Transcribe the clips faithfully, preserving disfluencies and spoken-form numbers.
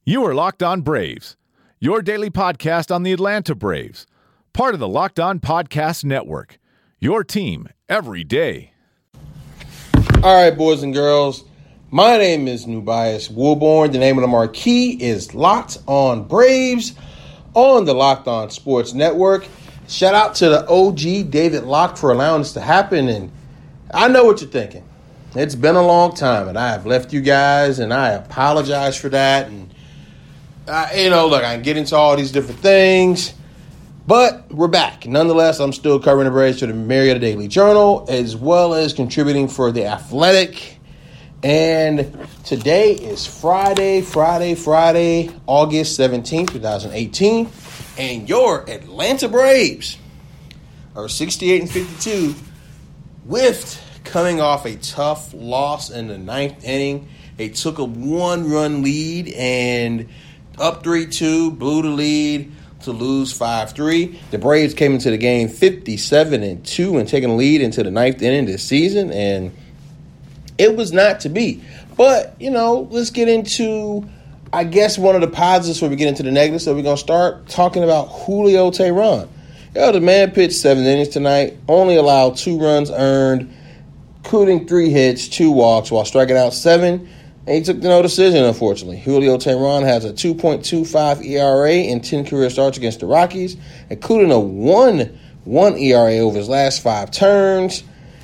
You are Locked On Braves, your daily podcast on the Atlanta Braves, part of the Locked On Podcast Network, your team every day. All right, boys and girls, my name is Nubias Woolborn. The name of the marquee is Locked On Braves on the Locked On Sports Network. Shout out to the O G, David Locke, for allowing this to happen. And I know what you're thinking. It's been a long time, and I have left you guys, and I apologize for that. And, uh, you know, look, I can get into all these different things, but we're back. Nonetheless, I'm still covering the Braves for the Marietta Daily Journal, as well as contributing for The Athletic. And today is Friday, Friday, Friday, August seventeenth, twenty eighteen, and your Atlanta Braves are sixty-eight and fifty-two, whiffed coming off a tough loss in the ninth inning. They took a one-run lead and up three two, blew the lead to lose five three. The Braves came into the game fifty-seven and two and taking the lead into the ninth inning this season, and it was not to be. But, you know, let's get into, I guess, one of the positives before we get into the negatives. So we're going to start talking about Julio Teheran. You know, the man pitched seven innings tonight, only allowed two runs earned, including three hits, two walks, while striking out seven. And he took no decision, unfortunately. Julio Teheran has a two point two five E R A in ten career starts against the Rockies, including a one point one E R A over his last five turns.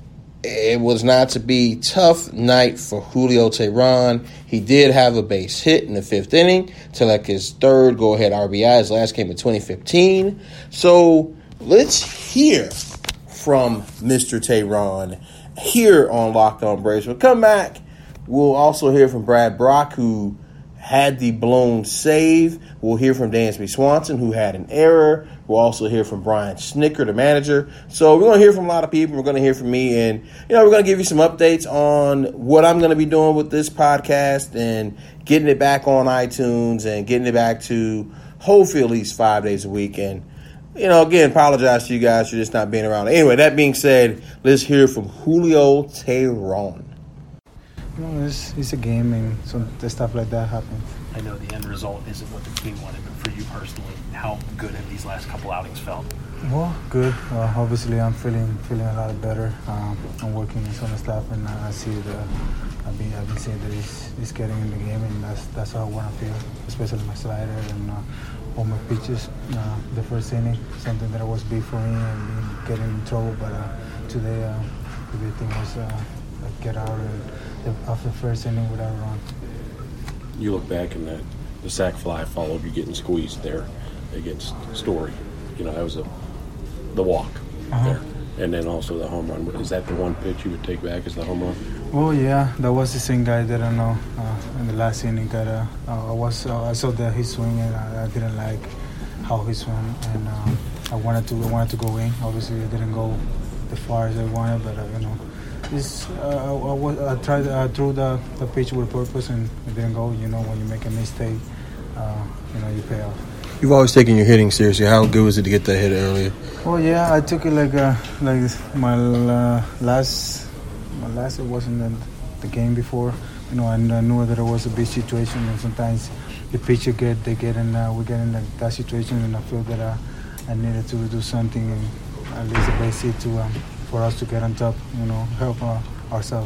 It was not to be. Tough night for Julio Teheran. He did have a base hit in the fifth inning to like his third go-ahead R B I. His last came in twenty fifteen. So let's hear from Mister Teheran here on Locked On Braves. We'll come back. We'll also hear from Brad Brock, who had the blown save. We'll hear from Dansby Swanson, who had an error. We'll also hear from Brian Snitker, the manager. So we're going to hear from a lot of people. We're going to hear from me. And, you know, we're going to give you some updates on what I'm going to be doing with this podcast and getting it back on iTunes and getting it back to hopefully at least five days a week. And, you know, again, apologize to you guys for just not being around. Anyway, that being said, let's hear from Julio Teheran. You know, it's, it's a game, and so the stuff like that happens. I know the end result isn't what the team wanted, but for you personally, how good have these last couple outings felt? Well, good. Well, obviously, I'm feeling feeling a lot better. Um, I'm working with some staff, and I see the. I've been I've been seeing that he's, he's getting in the game, and that's that's how I want to feel, especially my slider and uh, all my pitches. Uh, the first inning, something that was big for me, and getting in trouble. But uh, today, uh, the big thing was uh, get out and. Off the first inning without a run. You look back and that the sac fly followed you getting squeezed there against Story. You know, that was a the walk uh-huh. there. And then also the home run. Is that the one pitch you would take back as the home run? Well, yeah, that was the same guy that I know uh, in the last inning that uh, I was uh, I saw that he swing and I, I didn't like how he swung, and uh, I wanted to I wanted to go in. Obviously, it didn't go as far as I wanted, but uh, you know. It's, uh, I, I, was, I tried I threw the, the pitch with purpose and it didn't go. You know, when you make a mistake, uh, you know, you pay off. You've always taken your hitting seriously. How good was it to get that hit earlier? Well, yeah, I took it like uh, like my uh, last my last. It wasn't the, the game before. You know, I, I knew that it was a big situation, and sometimes the pitcher get they get in uh, we get in that, that situation, and I feel that uh, I needed to do something and at least a base hit to. Um, for us to get on top, you know, help uh, ourselves.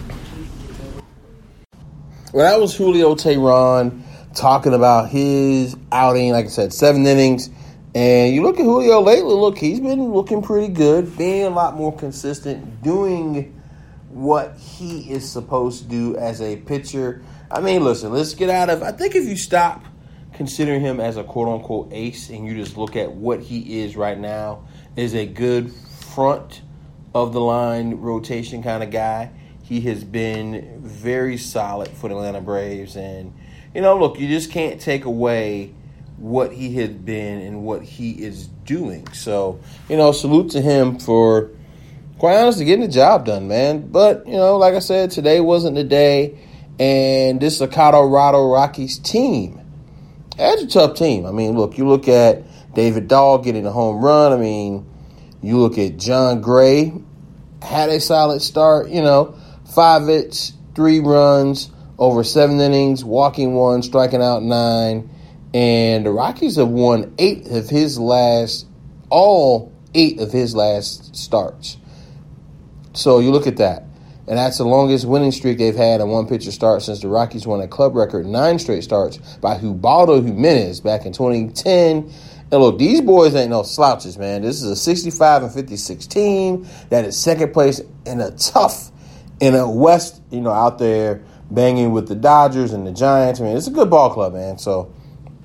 Well, that was Julio Teheran talking about his outing, like I said, seven innings. And you look at Julio lately, look, he's been looking pretty good, being a lot more consistent, doing what he is supposed to do as a pitcher. I mean, listen, let's get out of, I think if you stop considering him as a quote-unquote ace and you just look at what he is right now, is a good front of the line rotation kind of guy. He has been very solid for the Atlanta Braves. And, you know, look, you just can't take away what he has been and what he is doing. So, you know, salute to him for, quite honestly, getting the job done, man. But, you know, like I said, today wasn't the day. And this is a Colorado Rockies team. That's a tough team. I mean, look, you look at David Dahl getting a home run. I mean, you look at John Gray, had a solid start, you know, five hits, three runs, over seven innings, walking one, striking out nine. And the Rockies have won eight of his last, all eight of his last starts. So you look at that. And that's the longest winning streak they've had in one pitcher start since the Rockies won a club record nine straight starts by Ubaldo Jimenez back in twenty ten. And look, these boys ain't no slouches, man. This is a sixty-five and fifty-six team that is second place in a tough, in a West, you know, out there banging with the Dodgers and the Giants. I mean, it's a good ball club, man. So,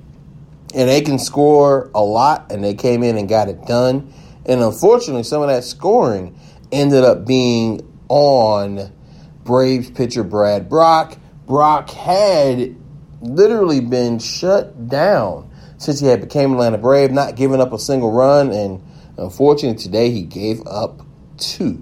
and they can score a lot, and they came in and got it done. And unfortunately, some of that scoring ended up being on Braves pitcher Brad Brach. Brach had literally been shut down since he had became Atlanta Brave, not giving up a single run, and unfortunately today he gave up two.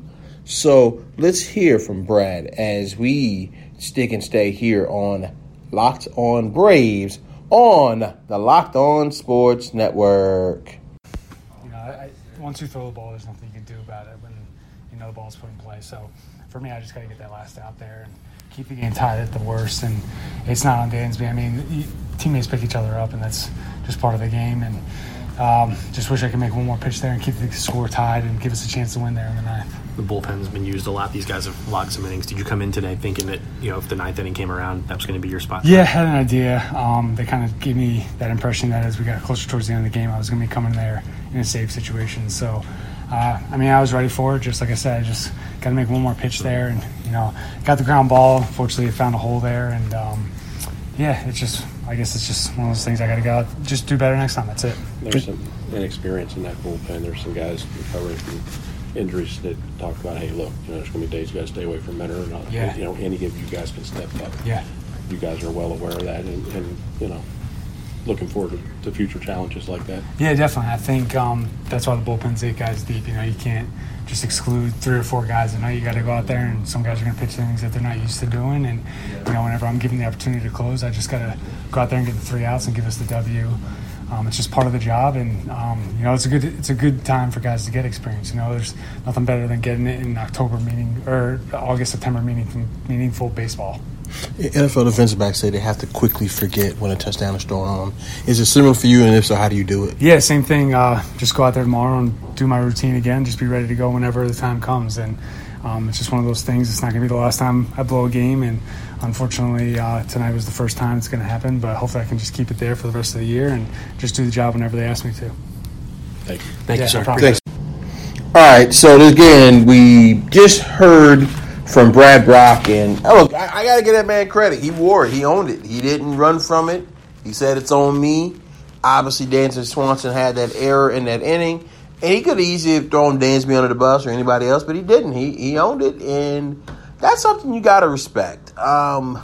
So let's hear from Brad as we stick and stay here on Locked On Braves on the Locked On Sports Network. You know, I, once you throw the ball, there's nothing you can do about it when you know the ball's put in play. So for me, I just got to get that last out there and keep the game tied at the worst. And it's not on Dansby. I mean, teammates pick each other up, and that's just part of the game. And um, just wish I could make one more pitch there and keep the score tied and give us a chance to win there in the ninth. The bullpen's been used a lot. These guys have logged some innings. Did you come in today thinking that, you know, if the ninth inning came around, that was going to be your spot? Yeah, I had an idea. Um, they kind of gave me that impression that as we got closer towards the end of the game, I was going to be coming there in a safe situation. So, uh, I mean, I was ready for it. Just like I said, I just got to make one more pitch there. And, you know, got the ground ball. Fortunately, it found a hole there. And, um, yeah, it's just, I guess it's just one of those things I got to go out, just do better next time. That's it. There's some inexperience in that bullpen. There's some guys recovering from injuries that talk about, hey, look, you know, there's going to be days you got to stay away from Mentor, and not, yeah. you know, any of you guys can step up. Yeah, you guys are well aware of that, and, and you know, looking forward to, to future challenges like that. Yeah, definitely. I think um, that's why the bullpen's eight guys deep. You know, you can't just exclude three or four guys. I know you got to go out there, and some guys are going to pitch things that they're not used to doing. And you know, whenever I'm given the opportunity to close, I just got to go out there and get the three outs and give us the W. Um, it's just part of the job, and um, you know, it's a good it's a good time for guys to get experience. You know, there's nothing better than getting it in October meaning or August September meaning meaningful baseball. N F L defensive backs say they have to quickly forget when a touchdown is thrown on them. Is it similar for you, and if so, how do you do it? Yeah, same thing. Uh, just go out there tomorrow and do my routine again. Just be ready to go whenever the time comes, and um, it's just one of those things. It's not going to be the last time I blow a game, and unfortunately, uh, tonight was the first time it's going to happen, but hopefully I can just keep it there for the rest of the year and just do the job whenever they ask me to. Thank you. Thank yeah, you, sir. No Thanks. All right, so again, we just heard from Brad Brach, and oh, look, I, I got to give that man credit. He wore it. He owned it. He didn't run from it. He said it's on me. Obviously, Dansby Swanson had that error in that inning, and he could have easily thrown Dansby under the bus or anybody else, but he didn't. He he owned it, and that's something you got to respect. Um,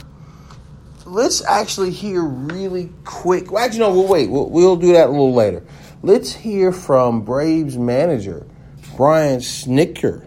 let's actually hear really quick. Well, actually, no, we'll wait. We'll, we'll do that a little later. Let's hear from Braves manager Brian Snitker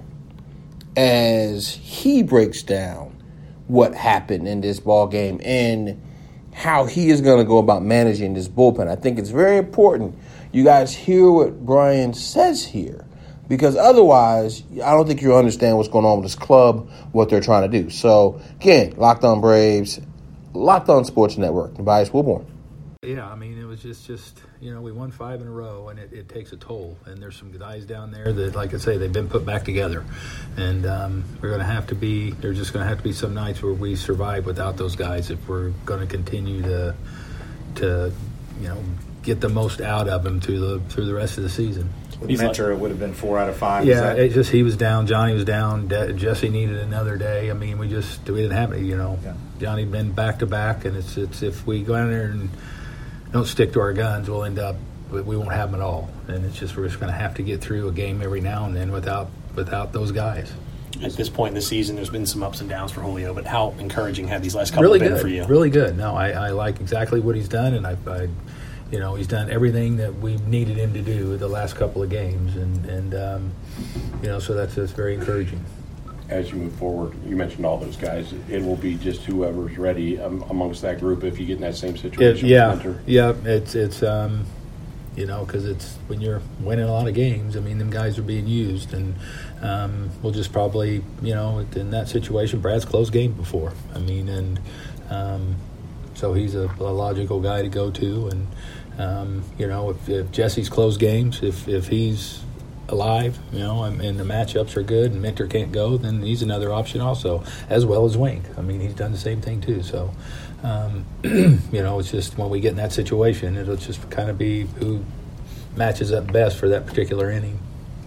as he breaks down what happened in this ball game and how he is going to go about managing this bullpen. I think it's very important you guys hear what Brian says here, because otherwise I don't think you'll understand what's going on with this club, what they're trying to do. So, again, Locked On Braves, Locked On Sports Network, Tobias Wilborn. Yeah, I mean, it was just, just you know, we won five in a row, and it, it takes a toll. And there's some guys down there that, like I say, they've been put back together. And um, we're going to have to be, there's just going to have to be some nights where we survive without those guys if we're going to continue to, to, you know, get the most out of them through the through the rest of the season. With Mentor, it would have been four out of five. Yeah, that- it just he was down, Johnny was down, De- Jesse needed another day. I mean, we just we didn't have it. You know, yeah. Johnny'd been back to back, and it's it's if we go in there and don't stick to our guns, we'll end up we won't have them at all. And it's just we're just going to have to get through a game every now and then without without those guys. At this point in the season, there's been some ups and downs for Julio, but how encouraging have these last couple Really been good for you? Really good. No, I, I like exactly what he's done, and I, I, you know, he's done everything that we needed him to do the last couple of games, and and um, you know, so that's that's very encouraging. As you move forward, you mentioned all those guys. It will be just whoever's ready um, amongst that group if you get in that same It, situation. yeah, with Mentor. yeah. It's it's um, you know, because it's when you're winning a lot of games. I mean, them guys are being used, and um, we'll just probably, you know, in that situation, Brad's closed games before. I mean, and um, so he's a, a logical guy to go to. And um, you know, if, if Jesse's close games, if if he's alive, you know, and, and the matchups are good, and Minter can't go, then he's another option also, as well as Wink. I mean, he's done the same thing too. So, um, you know, it's just when we get in that situation, it'll just kind of be who matches up best for that particular inning.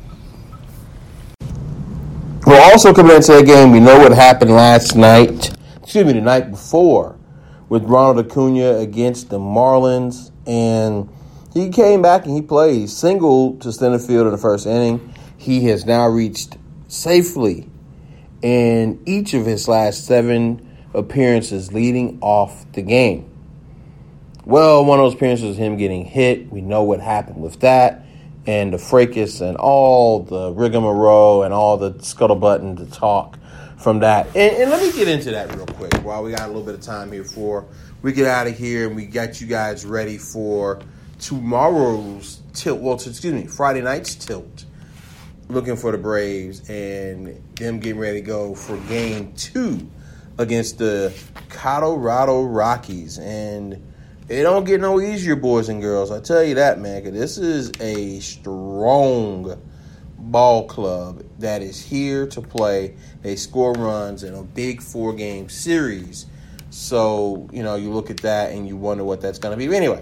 Well, also coming into that game, we know what happened last night, excuse me, the night before, with Ronald Acuna against the Marlins, and he came back and he played. He singled to center field in the first inning. He has now reached safely in each of his last seven appearances leading off the game. Well, one of those appearances was him getting hit. We know what happened with that, and the fracas and all the rigmarole and all the scuttlebutt and the talk from that. And, and let me get into that real quick while we got a little bit of time here before we get out of here and we got you guys ready for tomorrow's tilt. Well, excuse me, Friday night's tilt. Looking for the Braves and them getting ready to go for game two against the Colorado Rockies. And it don't get no easier, boys and girls. I tell you that, man, because this is a strong ball club that is here to play. They score runs in a big four-game series. So, you know, you look at that and you wonder what that's going to be. But anyway,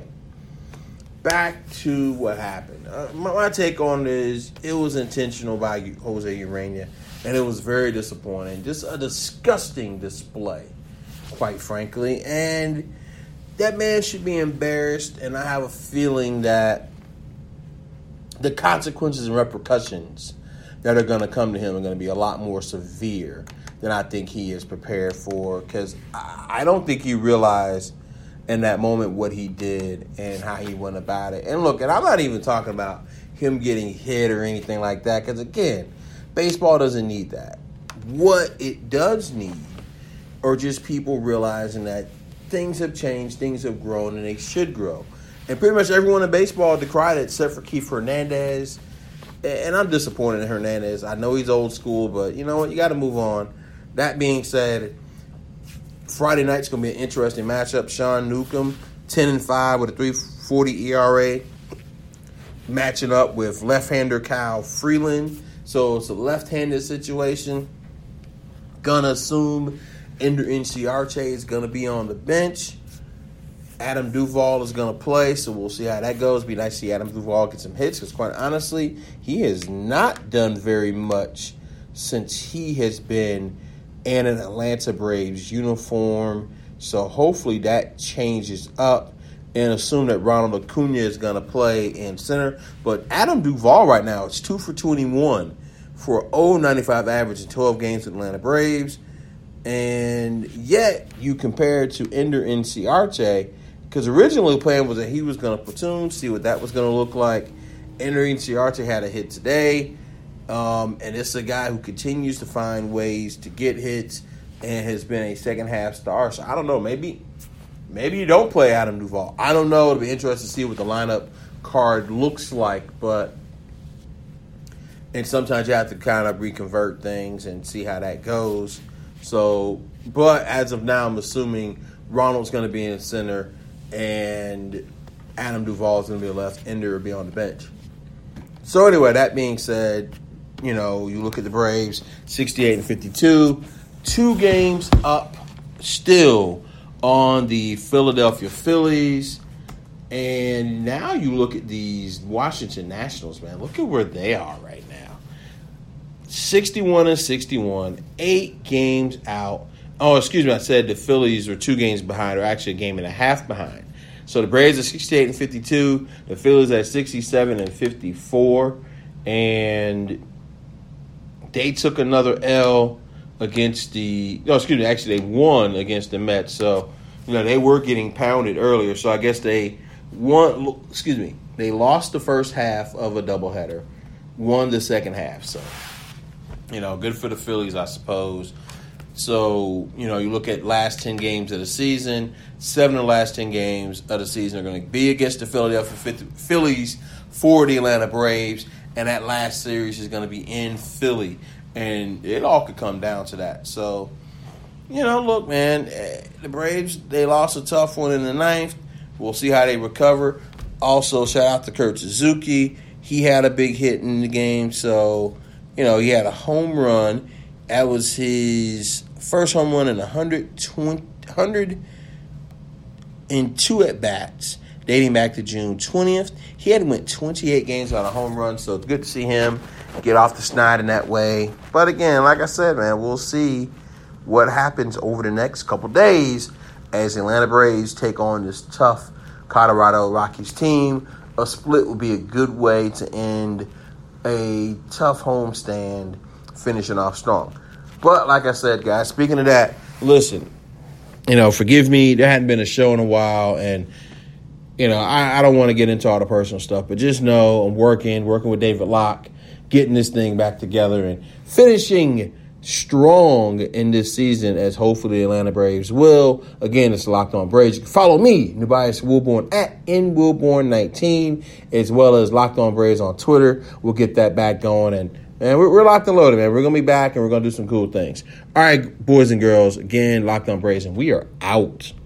back to what happened. Uh, my, my take on it is it was intentional by Jose Urena, and it was very disappointing. Just a disgusting display, quite frankly. And that man should be embarrassed, and I have a feeling that the consequences and repercussions that are going to come to him are going to be a lot more severe than I think he is prepared for, because I don't think he realized in that moment what he did and how he went about it. And look, and I'm not even talking about him getting hit or anything like that, because, again, baseball doesn't need that. What it does need are just people realizing that things have changed, things have grown, and they should grow. And pretty much everyone in baseball decried it except for Keith Hernandez. And I'm disappointed in Hernandez. I know he's old school, but you know what? You got to move on. That being said, Friday night's going to be an interesting matchup. Sean Newcomb, ten and five with a three forty E R A, matching up with left-hander Kyle Freeland. So it's a left-handed situation. Gonna assume Ender Inciarte is going to be on the bench. Adam Duvall is going to play, so we'll see how that goes. It'd be nice to see Adam Duvall get some hits, because quite honestly, he has not done very much since he has been in an Atlanta Braves uniform. So hopefully that changes up, and assume that Ronald Acuna is going to play in center. But Adam Duvall right now is two for twenty-one for oh ninety-five average in twelve games with Atlanta Braves. And yet you compare it to Ender Inciarte, because originally the plan was that he was going to platoon, see what that was going to look like. Ender Inciarte had a hit today, um, and it's a guy who continues to find ways to get hits and has been a second-half star. So I don't know, maybe maybe you don't play Adam Duvall. I don't know. It'll be interesting to see what the lineup card looks like, but and sometimes you have to kind of reconvert things and see how that goes. So, but as of now, I'm assuming Ronald's going to be in the center and Adam Duvall is going to be left. Ender will be on the bench. So anyway, that being said, you know, you look at the Braves, sixty-eight and fifty-two, two games up still on the Philadelphia Phillies. And now you look at these Washington Nationals, man. Look at where they are right now. sixty-one and sixty-one, eight games out. Oh, excuse me, I said the Phillies are two games behind, or actually a game and a half behind. So the Braves are sixty-eight and fifty-two, the Phillies at sixty-seven and fifty-four, and they took another L against the, no, excuse me, actually they won against the Mets. So, you know, they were getting pounded earlier, so I guess they won, excuse me, they lost the first half of a doubleheader, won the second half, so. You know, good for the Phillies, I suppose. So, you know, you look at last ten games of the season, seven of the last ten games of the season are going to be against the Philadelphia Phillies for the Atlanta Braves, and that last series is going to be in Philly. And it all could come down to that. So, you know, look, man, the Braves, they lost a tough one in the ninth. We'll see how they recover. Also, shout out to Kurt Suzuki. He had a big hit in the game, so, you know, he had a home run. That was his first home run in one hundred twenty, one hundred two at-bats, dating back to June twentieth. He had went twenty-eight games on a home run, so it's good to see him get off the schneid in that way. But again, like I said, man, we'll see what happens over the next couple days as the Atlanta Braves take on this tough Colorado Rockies team. A split would be a good way to end a tough homestand, finishing off strong. But like I said, guys, speaking of that, listen, you know, forgive me, there hadn't been a show in a while, and, you know, I, I don't want to get into all the personal stuff, but just know I'm working, working with David Locke, getting this thing back together and finishing strong in this season, as hopefully the Atlanta Braves will. Again, it's Locked On Braves. You can follow me, Nubias Woolborn, at N Woolborn nineteen, as well as Locked On Braves on Twitter. We'll get that back going, and and we're, we're locked and loaded, man. We're going to be back, and we're going to do some cool things. All right, boys and girls, again, Locked On Braves, and we are out.